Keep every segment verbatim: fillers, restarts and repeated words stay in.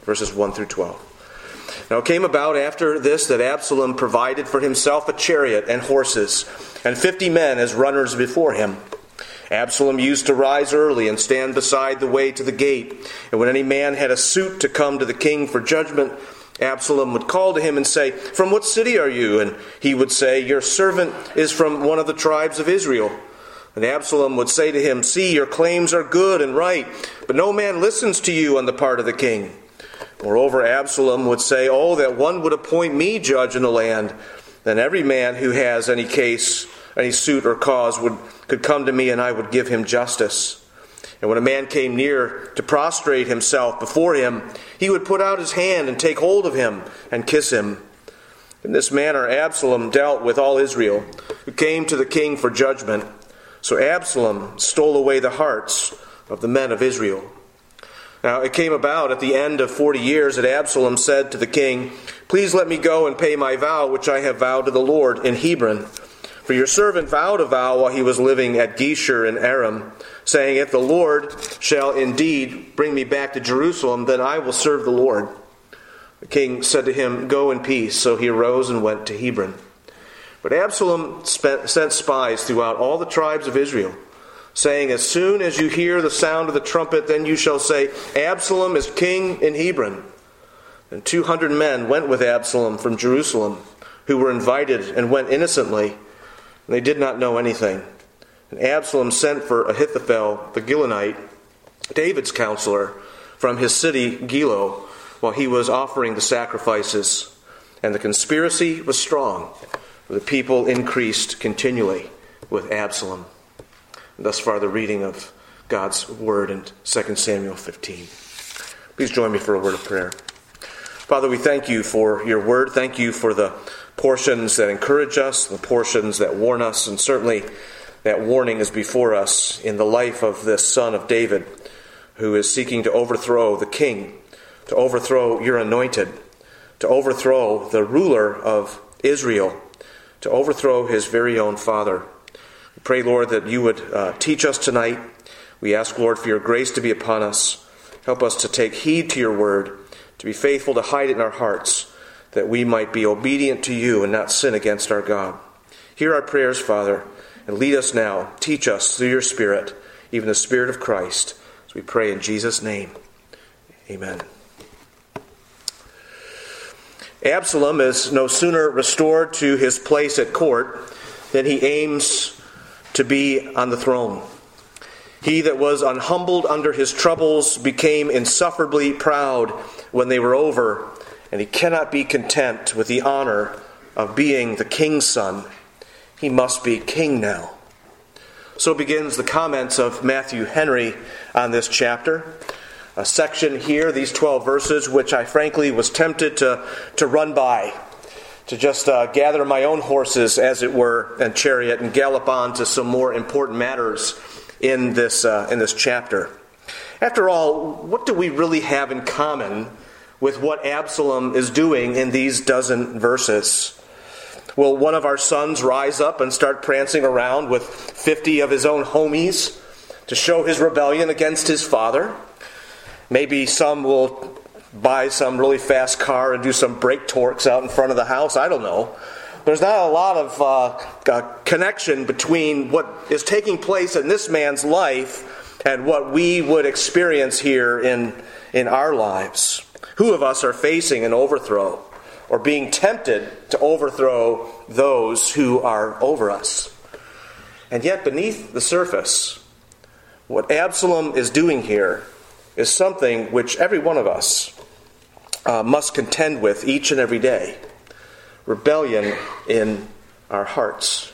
verses one through twelve. Now it came about after this that Absalom provided for himself a chariot and horses, and fifty men as runners before him. Absalom used to rise early and stand beside the way to the gate. And when any man had a suit to come to the king for judgment, Absalom would call to him and say, "From what city are you?" And he would say, "Your servant is from one of the tribes of Israel." And Absalom would say to him, "See, your claims are good and right, but no man listens to you on the part of the king." Moreover, Absalom would say, "Oh, that one would appoint me judge in the land. Then every man who has any case, any suit or cause would could come to me, and I would give him justice." And when a man came near to prostrate himself before him, he would put out his hand and take hold of him and kiss him. In this manner Absalom dealt with all Israel, who came to the king for judgment. So Absalom stole away the hearts of the men of Israel. Now it came about at the end of forty years that Absalom said to the king, "Please let me go and pay my vow which I have vowed to the Lord in Hebron. For your servant vowed a vow while he was living at Geshur in Aram, saying, 'If the Lord shall indeed bring me back to Jerusalem, then I will serve the Lord.' The king said to him, 'Go in peace.' So he arose and went to Hebron. But Absalom spent, sent spies throughout all the tribes of Israel, saying, 'As soon as you hear the sound of the trumpet, then you shall say, Absalom is king in Hebron.' And two hundred men went with Absalom from Jerusalem, who were invited and went innocently. And they did not know anything. And Absalom sent for Ahithophel the Gilonite, David's counselor, from his city Gilo, while he was offering the sacrifices. And the conspiracy was strong. The people increased continually with Absalom." And thus far the reading of God's word in Second Samuel fifteen. Please join me for a word of prayer. Father, we thank you for your word. Thank you for the portions that encourage us, the portions that warn us, and certainly that warning is before us in the life of this son of David, who is seeking to overthrow the king, to overthrow your anointed, to overthrow the ruler of Israel, to overthrow his very own father. We pray, Lord, that you would uh, teach us tonight. We ask, Lord, for your grace to be upon us. Help us to take heed to your word, to be faithful to hide it in our hearts, that we might be obedient to you and not sin against our God. Hear our prayers, Father, and lead us now. Teach us through your Spirit, even the Spirit of Christ, as we pray in Jesus' name. Amen. Absalom is no sooner restored to his place at court than he aims to be on the throne. He that was unhumbled under his troubles became insufferably proud when they were over, and he cannot be content with the honor of being the king's son. He must be king now. So begins the comments of Matthew Henry on this chapter. A section here, these twelve verses, which I frankly was tempted to, to run by, to just uh, gather my own horses, as it were, and chariot, and gallop on to some more important matters in this uh, in this chapter. After all, what do we really have in common with what Absalom is doing in these dozen verses? Will one of our sons rise up and start prancing around with fifty of his own homies to show his rebellion against his father? Maybe some will buy some really fast car and do some brake torques out in front of the house. I don't know. There's not a lot of uh, uh, connection between what is taking place in this man's life and what we would experience here in, in our lives. Who of us are facing an overthrow or being tempted to overthrow those who are over us? And yet beneath the surface, what Absalom is doing here is something which every one of us uh, must contend with each and every day. Rebellion in our hearts.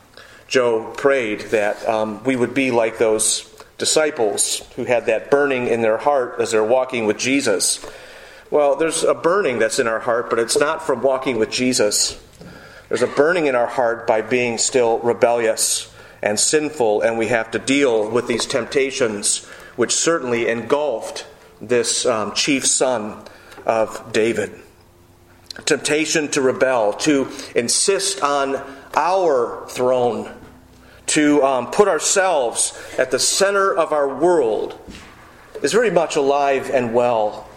Joe prayed that um, we would be like those disciples who had that burning in their heart as they're walking with Jesus. Well, there's a burning that's in our heart, but it's not from walking with Jesus. There's a burning in our heart by being still rebellious and sinful, and we have to deal with these temptations which certainly engulfed this um, chief son of David. Temptation to rebel, to insist on our throne, to um, put ourselves at the center of our world is very much alive and well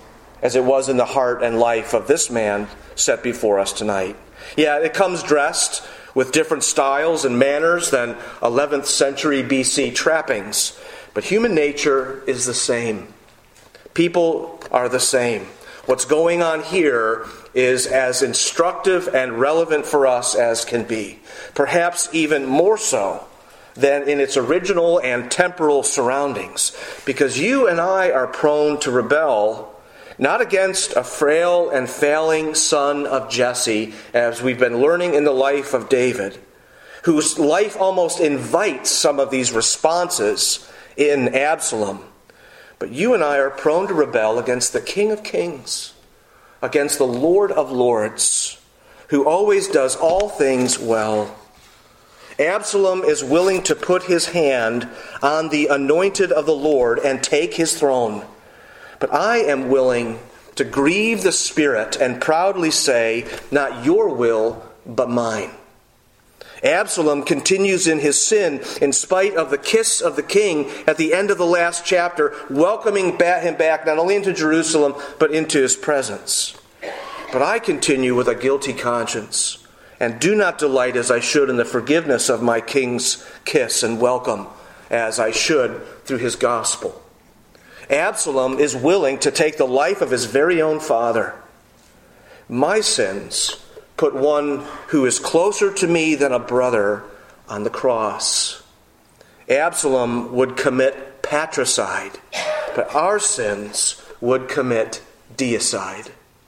as it was in the heart and life of this man set before us tonight. Yeah, it comes dressed with different styles and manners than eleventh century B C trappings, but human nature is the same. People are the same. What's going on here is as instructive and relevant for us as can be, perhaps even more so than in its original and temporal surroundings, because you and I are prone to rebel not against a frail and failing son of Jesse, as we've been learning in the life of David, whose life almost invites some of these responses in Absalom. But you and I are prone to rebel against the King of Kings, against the Lord of Lords, who always does all things well. Absalom is willing to put his hand on the anointed of the Lord and take his throne. But I am willing to grieve the Spirit and proudly say, not your will, but mine. Absalom continues in his sin in spite of the kiss of the king at the end of the last chapter, welcoming him back not only into Jerusalem, but into his presence. But I continue with a guilty conscience and do not delight as I should in the forgiveness of my king's kiss and welcome as I should through his gospel. Absalom is willing to take the life of his very own father. My sins put one who is closer to me than a brother on the cross. Absalom would commit patricide, but our sins would commit deicide.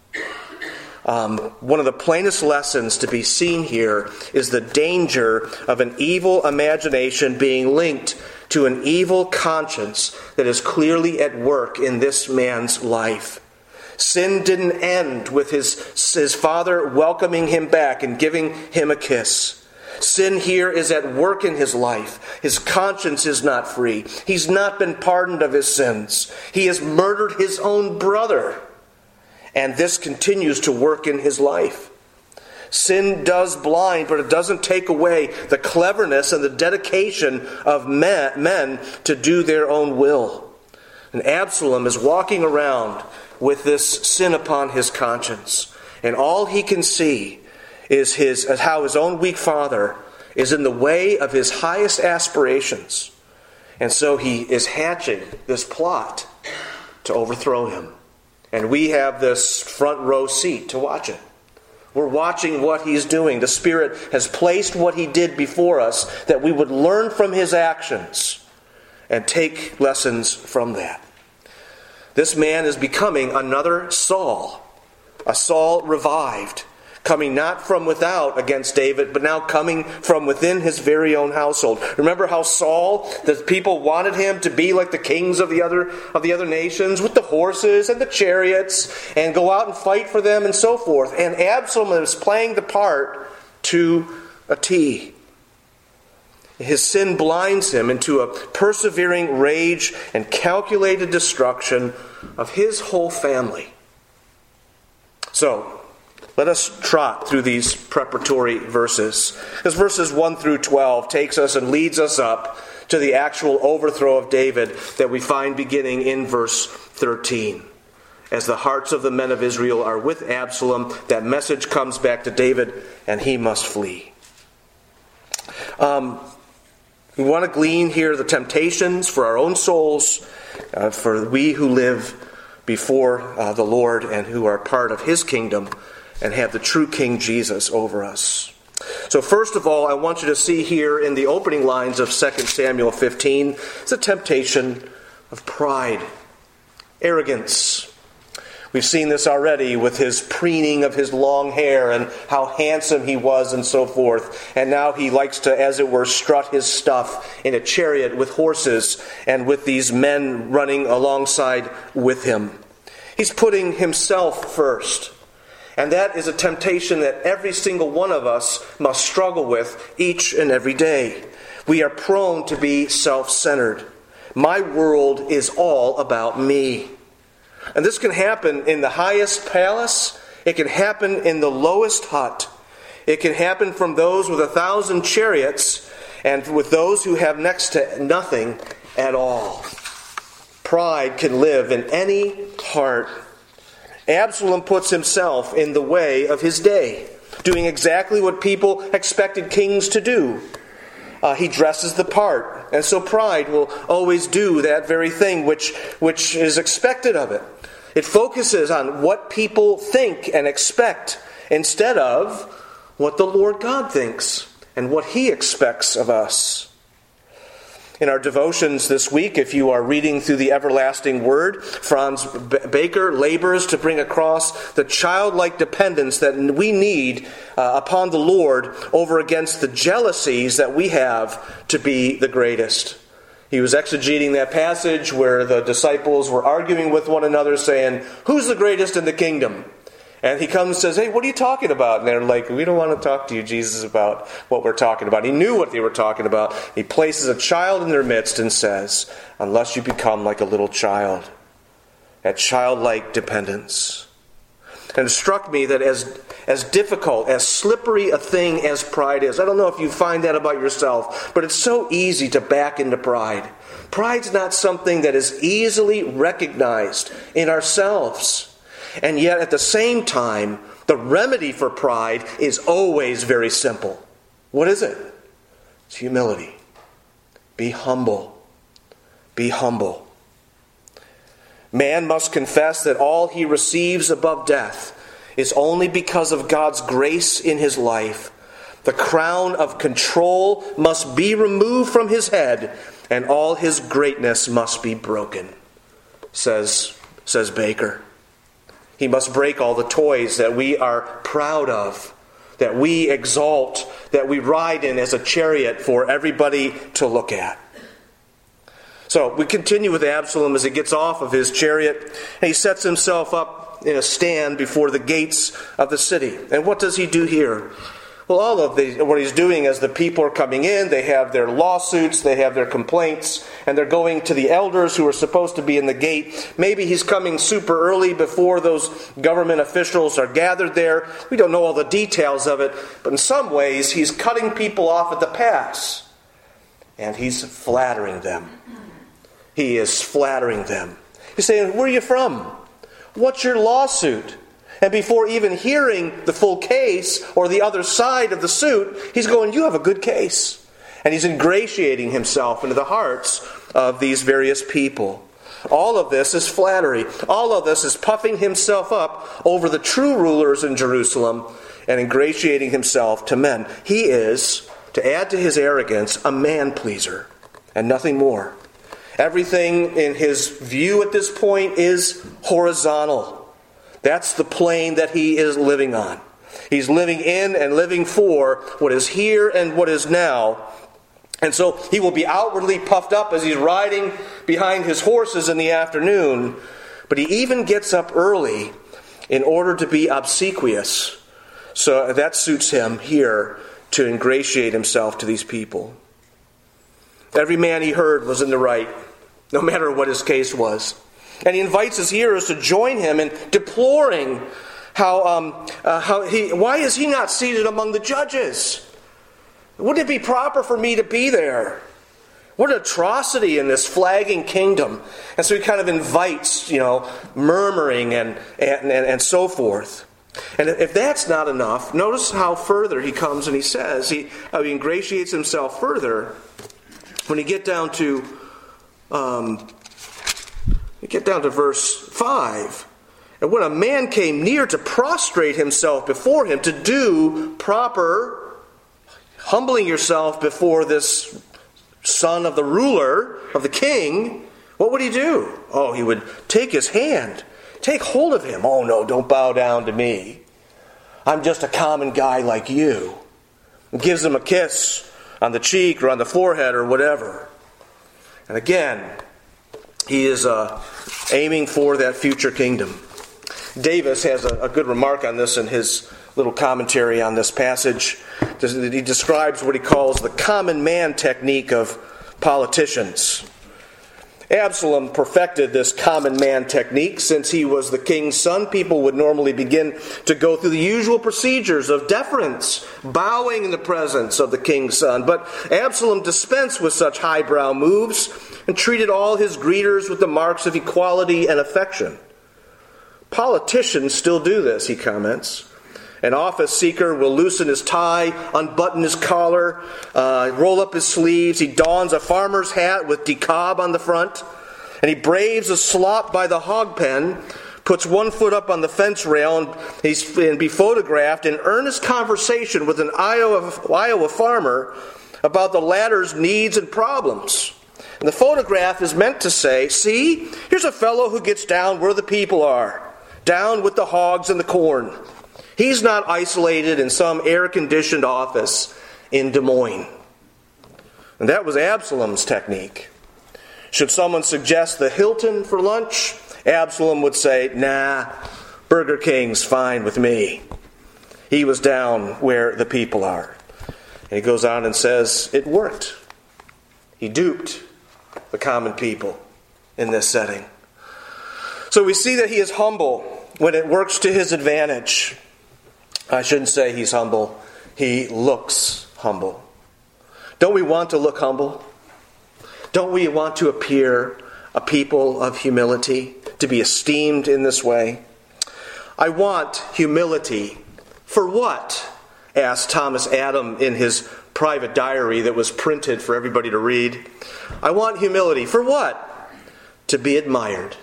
Um, one of the plainest lessons to be seen here is the danger of an evil imagination being linked to an evil conscience that is clearly at work in this man's life. Sin didn't end with his, his father welcoming him back and giving him a kiss. Sin here is at work in his life. His conscience is not free. He's not been pardoned of his sins. He has murdered his own brother. And this continues to work in his life. Sin does blind, but it doesn't take away the cleverness and the dedication of men, men to do their own will. And Absalom is walking around with this sin upon his conscience. And all he can see is his how his own weak father is in the way of his highest aspirations. And so he is hatching this plot to overthrow him. And we have this front row seat to watch it. We're watching what he's doing. The Spirit has placed what he did before us that we would learn from his actions and take lessons from that. This man is becoming another Saul, a Saul revived, coming not from without against David, but now coming from within his very own household. Remember how Saul, the people wanted him to be like the kings of the other of the other nations, with the horses and the chariots, and go out and fight for them and so forth. And Absalom is playing the part to a T. His sin blinds him into a persevering rage and calculated destruction of his whole family. So, let us trot through these preparatory verses. Because verses one through twelve takes us and leads us up to the actual overthrow of David that we find beginning in verse thirteen. As the hearts of the men of Israel are with Absalom, that message comes back to David, and he must flee. Um, we want to glean here the temptations for our own souls, uh, for we who live before uh, the Lord and who are part of his kingdom, and have the true King Jesus over us. So first of all, I want you to see here in the opening lines of Second Samuel fifteen, it's a temptation of pride, arrogance. We've seen this already with his preening of his long hair and how handsome he was and so forth. And now he likes to, as it were, strut his stuff in a chariot with horses and with these men running alongside with him. He's putting himself first. And that is a temptation that every single one of us must struggle with each and every day. We are prone to be self-centered. My world is all about me. And this can happen in the highest palace. It can happen in the lowest hut. It can happen from those with a thousand chariots and with those who have next to nothing at all. Pride can live in any heart. Absalom puts himself in the way of his day, doing exactly what people expected kings to do. Uh, he dresses the part, and so pride will always do that very thing which, which is expected of it. It focuses on what people think and expect instead of what the Lord God thinks and what He expects of us. In our devotions this week, if you are reading through the Everlasting Word, Franz Baker labors to bring across the childlike dependence that we need uh, upon the Lord over against the jealousies that we have to be the greatest. He was exegeting that passage where the disciples were arguing with one another, saying, "Who's the greatest in the kingdom?" And he comes and says, "Hey, what are you talking about?" And they're like, "We don't want to talk to you, Jesus, about what we're talking about." He knew what they were talking about. He places a child in their midst and says, "Unless you become like a little child." That childlike dependence. And it struck me that as, as difficult, as slippery a thing as pride is, I don't know if you find that about yourself, but it's so easy to back into pride. Pride's not something that is easily recognized in ourselves. And yet, at the same time, the remedy for pride is always very simple. What is it? It's humility. Be humble. Be humble. Man must confess that all he receives above death is only because of God's grace in his life. The crown of control must be removed from his head, and all his greatness must be broken, says, says Baker. He must break all the toys that we are proud of, that we exalt, that we ride in as a chariot for everybody to look at. So we continue with Absalom as he gets off of his chariot, and he sets himself up in a stand before the gates of the city. And what does he do here? Well, all of the, what he's doing as the people are coming in, they have their lawsuits, they have their complaints, and they're going to the elders who are supposed to be in the gate. Maybe he's coming super early before those government officials are gathered there. We don't know all the details of it, but in some ways he's cutting people off at the pass. And he's flattering them. He is flattering them. He's saying, "Where are you from? What's your lawsuit?" And before even hearing the full case or the other side of the suit, he's going, "You have a good case." And he's ingratiating himself into the hearts of these various people. All of this is flattery. All of this is puffing himself up over the true rulers in Jerusalem and ingratiating himself to men. He is, to add to his arrogance, a man-pleaser and nothing more. Everything in his view at this point is horizontal. That's the plane that he is living on. He's living in and living for what is here and what is now. And so he will be outwardly puffed up as he's riding behind his horses in the afternoon. But he even gets up early in order to be obsequious. So that suits him here to ingratiate himself to these people. Every man he heard was in the right, no matter what his case was. And he invites his hearers to join him in deploring how, um, uh, how he, why is he not seated among the judges? Wouldn't it be proper for me to be there? What an atrocity in this flagging kingdom. And so he kind of invites, you know, murmuring and, and, and, and so forth. And if that's not enough, notice how further he comes and he says, he, how he ingratiates himself further when you get down to um, you get down to verse five. And when a man came near to prostrate himself before him, to do proper humbling yourself before this son of the ruler, of the king, what would he do? Oh, he would take his hand, take hold of him. Oh no, don't bow down to me. I'm just a common guy like you. And gives him a kiss on the cheek or on the forehead or whatever. And again, he is uh, aiming for that future kingdom. Davis has a, a good remark on this in his little commentary on this passage. He describes what he calls the common man technique of politicians. Absalom perfected this common man technique. Since he was the king's son, people would normally begin to go through the usual procedures of deference, bowing in the presence of the king's son. But Absalom dispensed with such highbrow moves and treated all his greeters with the marks of equality and affection. Politicians still do this, he comments. An office seeker will loosen his tie, unbutton his collar, uh, roll up his sleeves. He dons a farmer's hat with decob on the front, and he braves a slop by the hog pen, puts one foot up on the fence rail, and he's and be photographed in earnest conversation with an Iowa, Iowa farmer about the latter's needs and problems. And the photograph is meant to say, see, here's a fellow who gets down where the people are, down with the hogs and the corn. He's not isolated in some air-conditioned office in Des Moines. And that was Absalom's technique. Should someone suggest the Hilton for lunch, Absalom would say, nah, Burger King's fine with me. He was down where the people are. And he goes on and says, it worked. He duped the common people in this setting. So we see that he is humble when it works to his advantage. I shouldn't say he's humble. He looks humble. Don't we want to look humble? Don't we want to appear a people of humility, to be esteemed in this way? I want humility. For what? Asked Thomas Adam in his private diary that was printed for everybody to read. I want humility. For what? To be admired.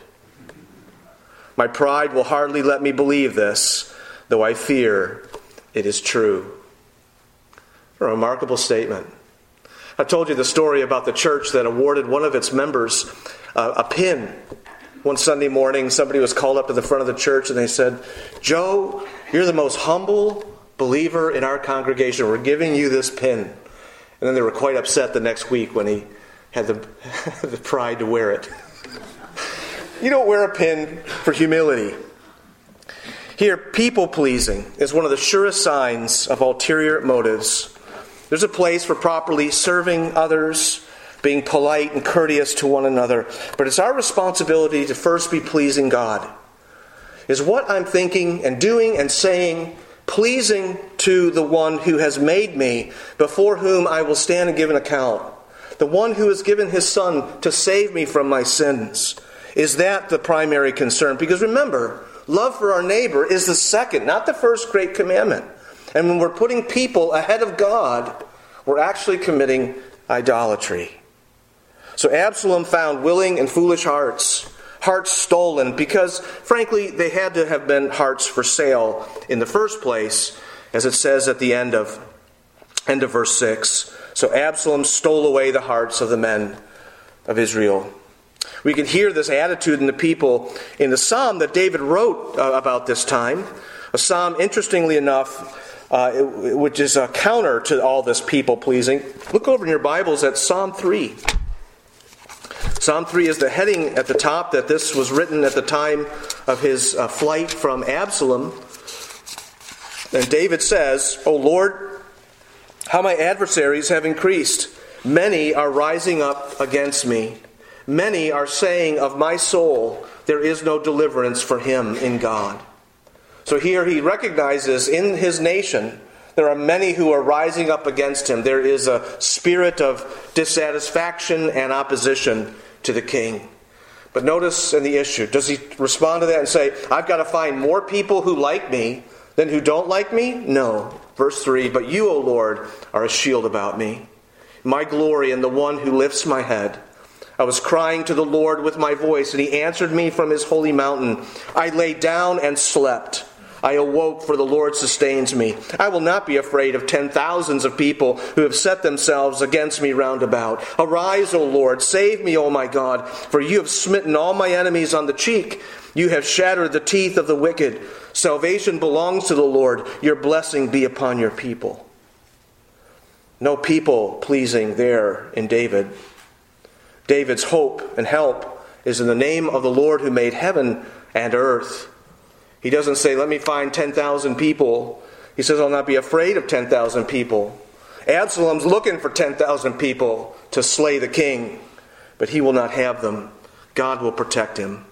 My pride will hardly let me believe this, though I fear it is true. A remarkable statement. I told you the story about the church that awarded one of its members uh, a pin. One Sunday morning, somebody was called up to the front of the church and they said, Joe, you're the most humble believer in our congregation. We're giving you this pin. And then they were quite upset the next week when he had the, the pride to wear it. You don't wear a pin for humility. Here, people-pleasing is one of the surest signs of ulterior motives. There's a place for properly serving others, being polite and courteous to one another. But it's our responsibility to first be pleasing God. Is what I'm thinking and doing and saying pleasing to the one who has made me, before whom I will stand and give an account? The one who has given his Son to save me from my sins. Is that the primary concern? Because remember, love for our neighbor is the second, not the first great commandment. And when we're putting people ahead of God, we're actually committing idolatry. So Absalom found willing and foolish hearts, hearts stolen, because, frankly, they had to have been hearts for sale in the first place, as it says at the end of, end of verse six. So Absalom stole away the hearts of the men of Israel. We can hear this attitude in the people in the psalm that David wrote uh, about this time. A psalm, interestingly enough, uh, it, which is a counter to all this people-pleasing. Look over in your Bibles at Psalm three. Psalm three is the heading at the top that this was written at the time of his uh, flight from Absalom. And David says, O Lord, how my adversaries have increased. Many are rising up against me. Many are saying of my soul, there is no deliverance for him in God. So here he recognizes in his nation, there are many who are rising up against him. There is a spirit of dissatisfaction and opposition to the king. But notice in the issue, does he respond to that and say, I've got to find more people who like me than who don't like me? No. Verse three, but you, O Lord, are a shield about me, my glory and the one who lifts my head. I was crying to the Lord with my voice, and he answered me from his holy mountain. I lay down and slept. I awoke, for the Lord sustains me. I will not be afraid of ten thousands of people who have set themselves against me round about. Arise, O Lord, save me, O my God, for you have smitten all my enemies on the cheek. You have shattered the teeth of the wicked. Salvation belongs to the Lord. Your blessing be upon your people. No people pleasing there in David. David's hope and help is in the name of the Lord who made heaven and earth. He doesn't say, let me find ten thousand people. He says, I'll not be afraid of ten thousand people. Absalom's looking for ten thousand people to slay the king, but he will not have them. God will protect him.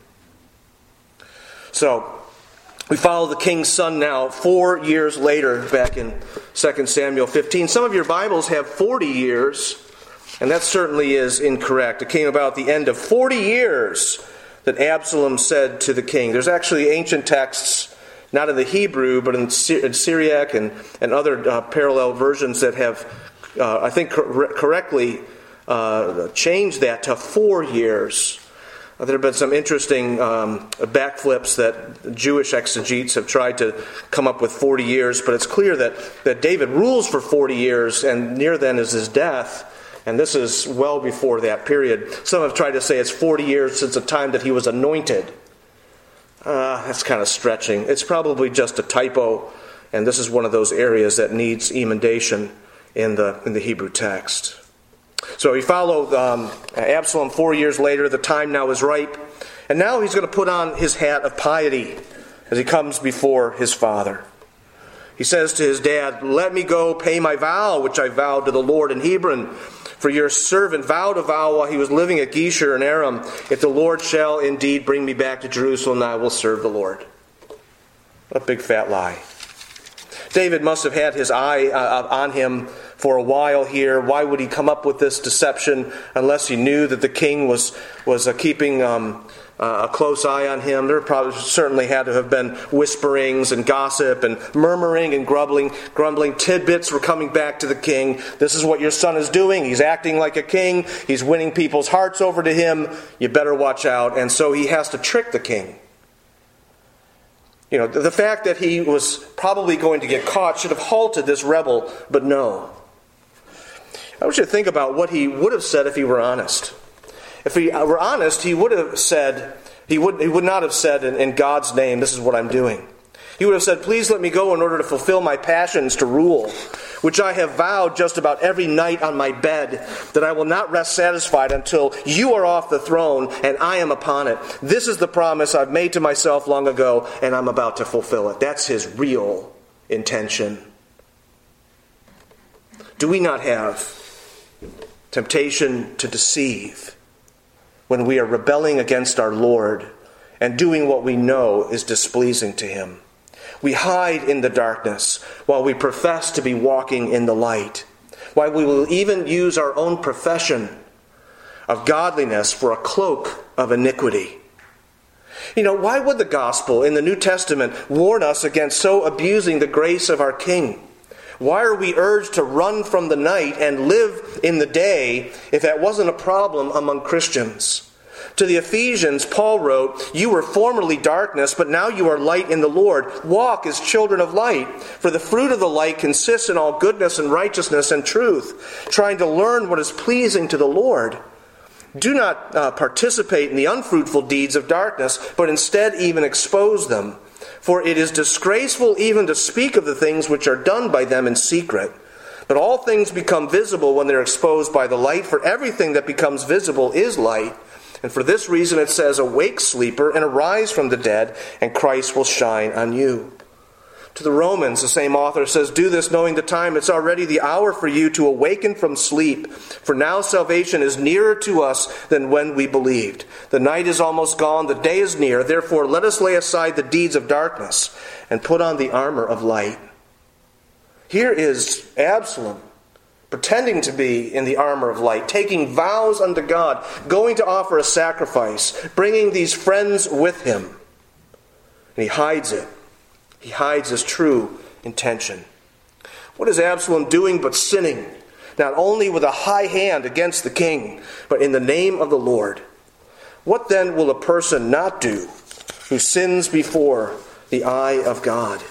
So, we follow the king's son now four years later, back in Second Samuel fifteen. Some of your Bibles have forty years, and that certainly is incorrect. It came about at the end of forty years that Absalom said to the king. There's actually ancient texts, not in the Hebrew, but in, Sy- in Syriac and, and other uh, parallel versions that have, uh, I think, cor- correctly uh, changed that to four years. Uh, there have been some interesting um, backflips that Jewish exegetes have tried to come up with forty years, but it's clear that, that David rules for forty years, and near then is his death. And this is well before that period. Some have tried to say it's forty years since the time that he was anointed. Uh, that's kind of stretching. It's probably just a typo, and this is one of those areas that needs emendation in the in the Hebrew text. So he followed um, Absalom four years later. The time now is ripe, and now he's going to put on his hat of piety as he comes before his father. He says to his dad, "Let me go pay my vow, which I vowed to the Lord in Hebron. For your servant vowed a vow while he was living at Geshur in Aram. If the Lord shall indeed bring me back to Jerusalem, I will serve the Lord." A big fat lie. David must have had his eye uh, on him for a while here. Why would he come up with this deception unless he knew that the king was was uh, keeping um, uh, a close eye on him? There probably certainly had to have been whisperings and gossip and murmuring and grumbling. Grumbling tidbits were coming back to the king. This is what your son is doing. He's acting like a king. He's winning people's hearts over to him. You better watch out. And so he has to trick the king. You know, the fact that he was probably going to get caught should have halted this rebel, but no. I want you to think about what he would have said if he were honest. If he were honest, he would have said, he would, he would not have said in, in God's name, "This is what I'm doing." He would have said, "Please let me go in order to fulfill my passions to rule, which I have vowed just about every night on my bed, that I will not rest satisfied until you are off the throne and I am upon it. This is the promise I've made to myself long ago, and I'm about to fulfill it." That's his real intention. Do we not have temptation to deceive when we are rebelling against our Lord and doing what we know is displeasing to him? We hide in the darkness while we profess to be walking in the light, while we will even use our own profession of godliness for a cloak of iniquity. You know, why would the gospel in the New Testament warn us against so abusing the grace of our King? Why are we urged to run from the night and live in the day if that wasn't a problem among Christians? To the Ephesians, Paul wrote, "You were formerly darkness, but now you are light in the Lord. Walk as children of light. For the fruit of the light consists in all goodness and righteousness and truth, trying to learn what is pleasing to the Lord. Do not uh, participate in the unfruitful deeds of darkness, but instead even expose them. For it is disgraceful even to speak of the things which are done by them in secret. But all things become visible when they're exposed by the light, for everything that becomes visible is light. And for this reason it says, 'Awake, sleeper, and arise from the dead, and Christ will shine on you.'" To the Romans, the same author says, "Do this knowing the time. It's already the hour for you to awaken from sleep. For now salvation is nearer to us than when we believed. The night is almost gone. The day is near. Therefore let us lay aside the deeds of darkness and put on the armor of light." Here is Absalom, pretending to be in the armor of light, taking vows unto God, going to offer a sacrifice, bringing these friends with him. And he hides it. He hides his true intention. What is Absalom doing but sinning, not only with a high hand against the king, but in the name of the Lord? What then will a person not do who sins before the eye of God?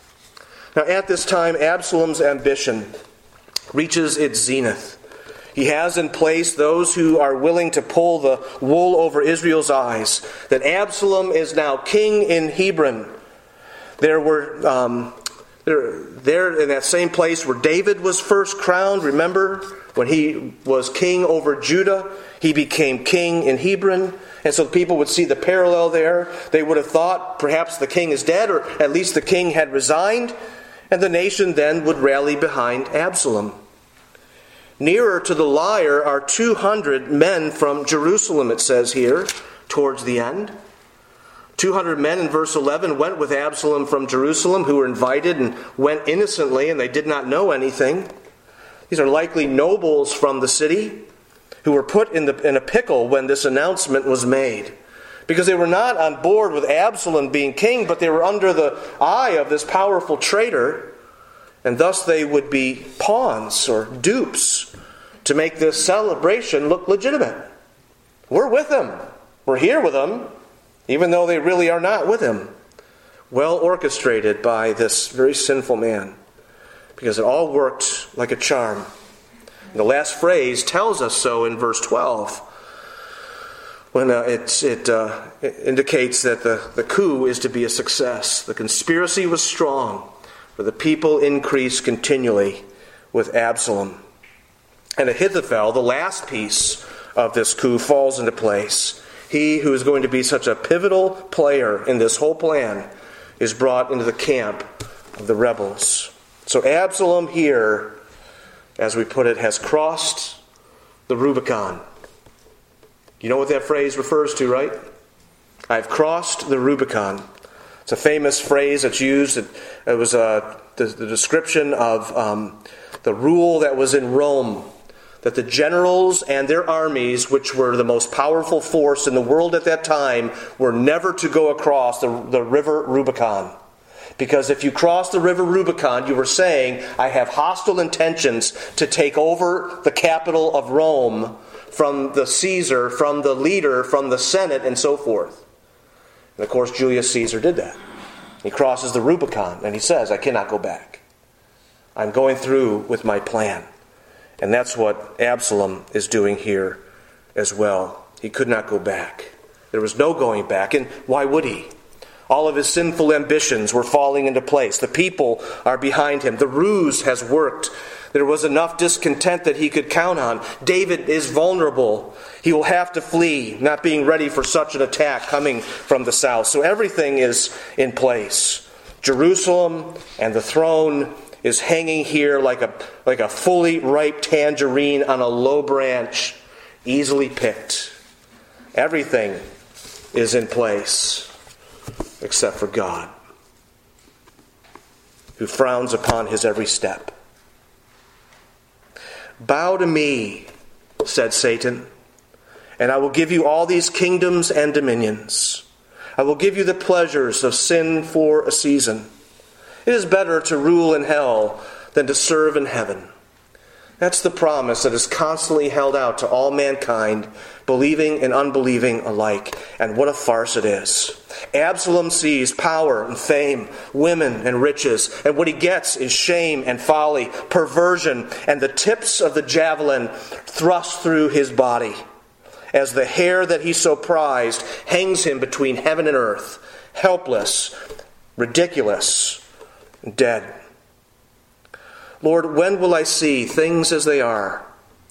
Now at this time, Absalom's ambition reaches its zenith. He has in place those who are willing to pull the wool over Israel's eyes, that Absalom is now king in Hebron. There were um, there, there in that same place where David was first crowned. Remember when he was king over Judah, he became king in Hebron, and so people would see the parallel there. They would have thought perhaps the king is dead, or at least the king had resigned, and the nation then would rally behind Absalom. Nearer to the lyre are two hundred men from Jerusalem, it says here, towards the end. two hundred men in verse eleven went with Absalom from Jerusalem, who were invited and went innocently, and they did not know anything. These are likely nobles from the city who were put in, the, in a pickle when this announcement was made, because they were not on board with Absalom being king, but they were under the eye of this powerful traitor, and thus they would be pawns or dupes to make this celebration look legitimate. We're with them. We're here with them, even though they really are not with him. Well orchestrated by this very sinful man, because it all worked like a charm. The last phrase tells us so in verse twelve, when uh, it, it, uh, it indicates that the, the coup is to be a success. The conspiracy was strong, for the people increased continually with Absalom. And Ahithophel, the last piece of this coup, falls into place. He who is going to be such a pivotal player in this whole plan is brought into the camp of the rebels. So Absalom here, as we put it, has crossed the Rubicon. You know what that phrase refers to, right? I've crossed the Rubicon. It's a famous phrase that's used. It, it was uh, the, the description of um, the rule that was in Rome, that the generals and their armies, which were the most powerful force in the world at that time, were never to go across the, the river Rubicon. Because if you cross the river Rubicon, you were saying, I have hostile intentions to take over the capital of Rome from the Caesar, from the leader, from the Senate, and so forth. And of course, Julius Caesar did that. He crosses the Rubicon, and he says, I cannot go back. I'm going through with my plan. And that's what Absalom is doing here as well. He could not go back. There was no going back, and why would he? All of his sinful ambitions were falling into place. The people are behind him. The ruse has worked. There was enough discontent that he could count on. David is vulnerable. He will have to flee, not being ready for such an attack coming from the south. So everything is in place. Jerusalem and the throne is hanging here like a, like a fully ripe tangerine on a low branch, easily picked. Everything is in place except for God, who frowns upon his every step. Bow to me, said Satan, and I will give you all these kingdoms and dominions. I will give you the pleasures of sin for a season. It is better to rule in hell than to serve in heaven. That's the promise that is constantly held out to all mankind, believing and unbelieving alike. And what a farce it is. Absalom sees power and fame, women and riches, and what he gets is shame and folly, perversion, and the tips of the javelin thrust through his body, as the hair that he so prized hangs him between heaven and earth, helpless, ridiculous, dead. Lord, when will I see things as they are,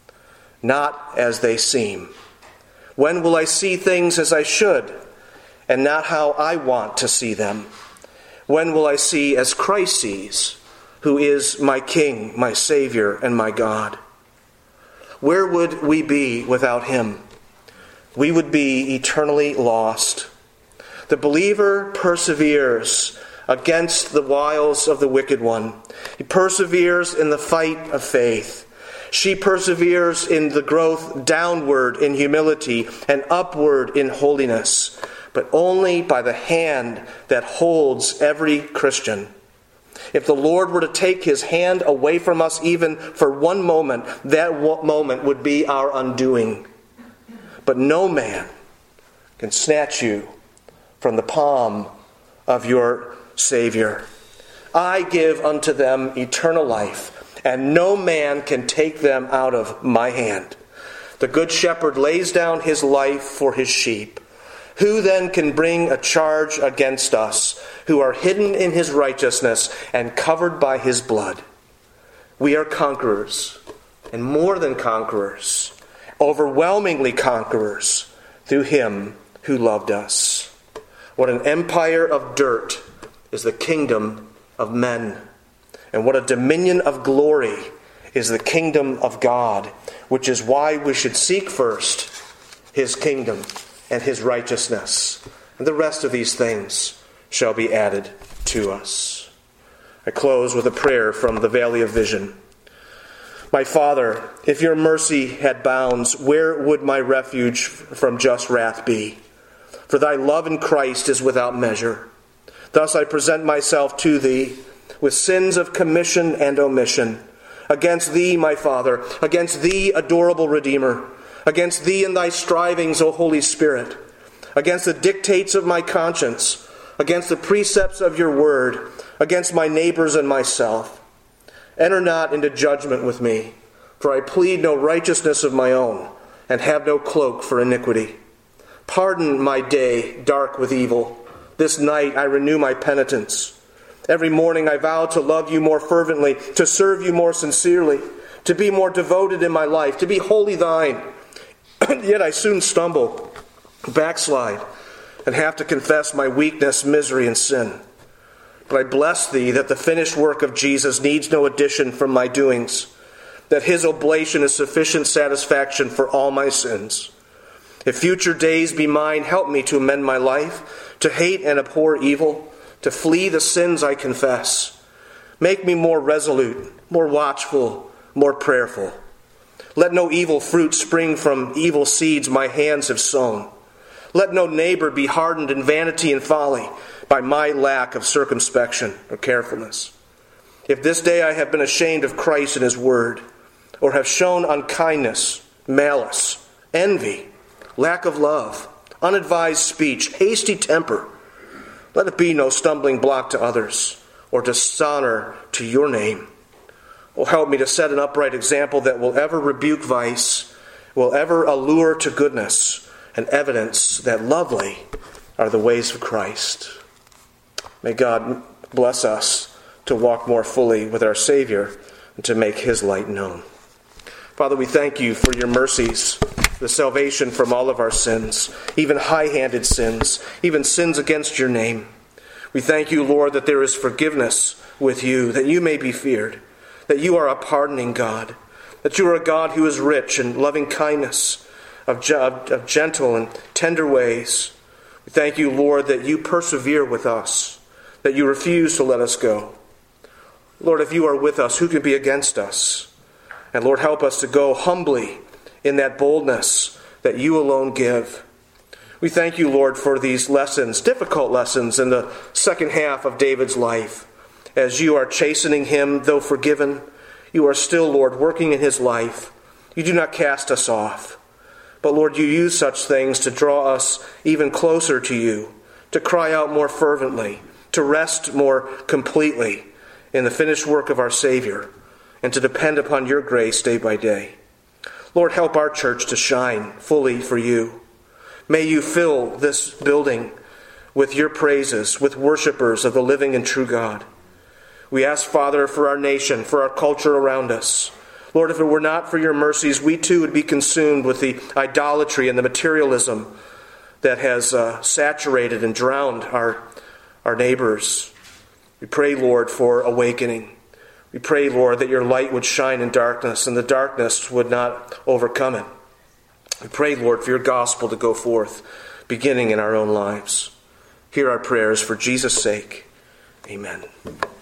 not as they seem? When will I see things as I should, and not how I want to see them? When will I see as Christ sees, who is my King, my Savior, and my God? Where would we be without him? We would be eternally lost. The believer perseveres against the wiles of the wicked one. He perseveres in the fight of faith. She perseveres in the growth downward in humility and upward in holiness, but only by the hand that holds every Christian. If the Lord were to take his hand away from us even for one moment, that moment would be our undoing. But no man can snatch you from the palm of your Savior. I give unto them eternal life, and no man can take them out of my hand. The good shepherd lays down his life for his sheep. Who then can bring a charge against us, who are hidden in his righteousness and covered by his blood? We are conquerors, and more than conquerors, overwhelmingly conquerors, through him who loved us. What an empire of dirt is the kingdom of men, and what a dominion of glory is the kingdom of God, which is why we should seek first his kingdom and his righteousness, and the rest of these things shall be added to us. I close with a prayer from the Valley of Vision. My Father, if your mercy had bounds, where would my refuge from just wrath be? for thy love in Christ is without measure. Thus I present myself to thee with sins of commission and omission, against thee, my Father, against thee, adorable Redeemer, against thee and thy strivings, O Holy Spirit, against the dictates of my conscience, against the precepts of your word, against my neighbors and myself. Enter not into judgment with me, for I plead no righteousness of my own, and have no cloak for iniquity. Pardon my day dark with evil. This night I renew my penitence. Every morning I vow to love you more fervently, to serve you more sincerely, to be more devoted in my life, to be wholly thine. Yet I soon stumble, backslide, and have to confess my weakness, misery, and sin. But I bless thee that the finished work of Jesus needs no addition from my doings, that his oblation is sufficient satisfaction for all my sins. If future days be mine, help me to amend my life, to hate and abhor evil, to flee the sins I confess. Make me more resolute, more watchful, more prayerful. Let no evil fruit spring from evil seeds my hands have sown. Let no neighbor be hardened in vanity and folly by my lack of circumspection or carefulness. If this day I have been ashamed of Christ and his word, or have shown unkindness, malice, envy, lack of love, unadvised speech, hasty temper, let it be no stumbling block to others or dishonor to your name. Oh, help me to set an upright example that will ever rebuke vice, will ever allure to goodness, and evidence that lovely are the ways of Christ. May God bless us to walk more fully with our Savior and to make his light known. Father, we thank you for your mercies, the salvation from all of our sins, even high-handed sins, even sins against your name. We thank you, Lord, that there is forgiveness with you, that you may be feared, that you are a pardoning God, that you are a God who is rich in loving kindness, of, of gentle and tender ways. We thank you, Lord, that you persevere with us, that you refuse to let us go. Lord, if you are with us, who can be against us? And Lord, help us to go humbly in that boldness that you alone give. We thank you, Lord, for these lessons, difficult lessons in the second half of David's life. As you are chastening him, though forgiven, you are still, Lord, working in his life. You do not cast us off. But Lord, you use such things to draw us even closer to you, to cry out more fervently, to rest more completely in the finished work of our Savior, and to depend upon your grace day by day. Lord, help our church to shine fully for you. May you fill this building with your praises, with worshipers of the living and true God. We ask, Father, for our nation, for our culture around us. Lord, if it were not for your mercies, we too would be consumed with the idolatry and the materialism that has uh, saturated and drowned our, our neighbors. We pray, Lord, for awakening. We pray, Lord, that your light would shine in darkness and the darkness would not overcome it. We pray, Lord, for your gospel to go forth, beginning in our own lives. Hear our prayers for Jesus' sake. Amen.